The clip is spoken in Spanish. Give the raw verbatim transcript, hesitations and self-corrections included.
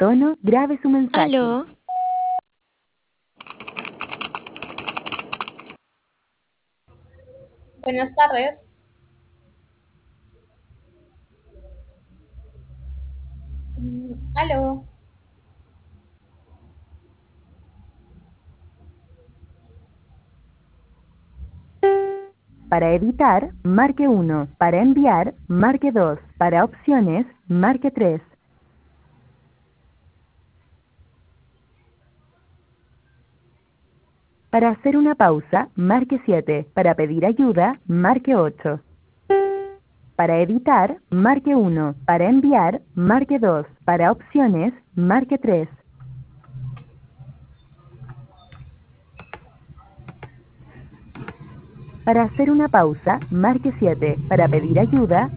tono, grabe su mensaje. Aló. Buenas tardes. Mm, aló. Para editar, marque uno. Para enviar, marque dos. Para opciones, marque tres. Para hacer una pausa, marque siete. Para pedir ayuda, marque ocho. Para editar, marque uno. Para enviar, marque dos. Para opciones, marque tres. Para hacer una pausa, marque siete. Para pedir ayuda,